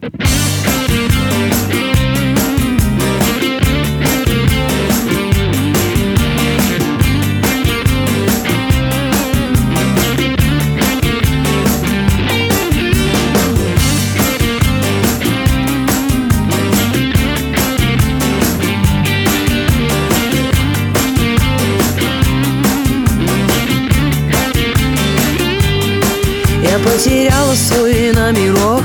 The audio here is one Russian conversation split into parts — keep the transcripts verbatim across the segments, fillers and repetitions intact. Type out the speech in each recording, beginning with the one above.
Я потеряла свой номерок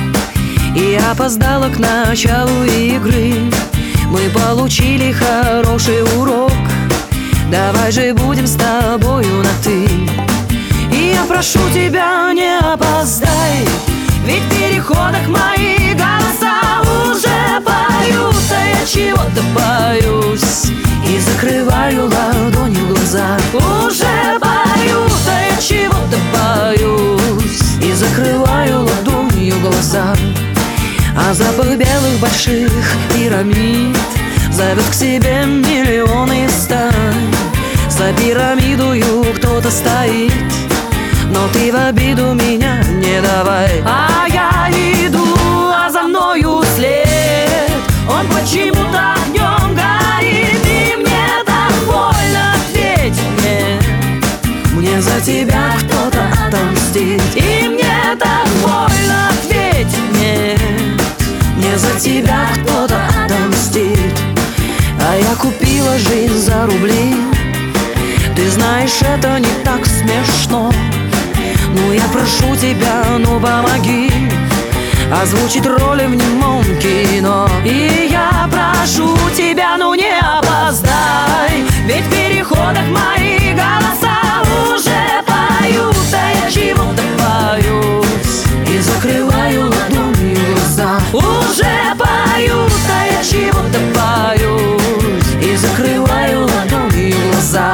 и опоздала к началу игры. Мы получили хороший урок, давай же будем с тобою на «ты». И я прошу тебя, не опоздай, ведь в переходах мои голоса уже поют. А я чего-то боюсь и закрываю ладонью глаза. Уже поют, а я чего-то боюсь и закрываю ладонью глаза. А запах белых больших пирамид зовет к себе миллионы стань. За пирамидою кто-то стоит, но ты в обиду меня не давай. А я иду, а за мною след, он почему-то огнем горит. И мне так больно, ответь мне, мне за тебя кто-то отомстит. И мне так больно, ответь мне, мне за тебя кто-то отомстит. А я купила жизнь за рубли, ты знаешь, это не так смешно. Ну я прошу тебя, ну помоги озвучить роли в немом кино. И я прошу тебя, ну не опоздай, ведь в переходах мои голоса уже поют. А я чего-то боюсь и закрываю ладонью глаза. Уже поют, а я чего-то боюсь и закрываю ладонью глаза.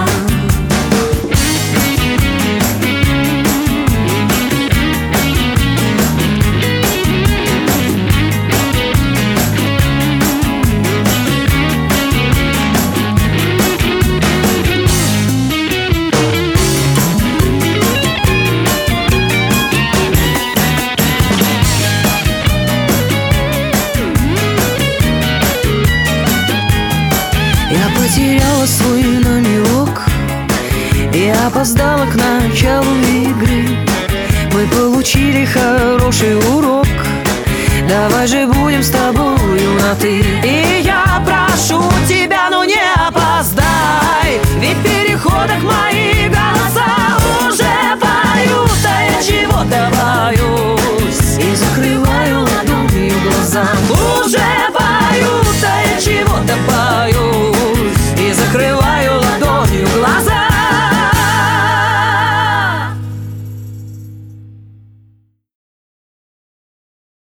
Я потеряла свой номерок и опоздала к началу игры. Мы получили хороший урок, давай же будем с тобою на «ты».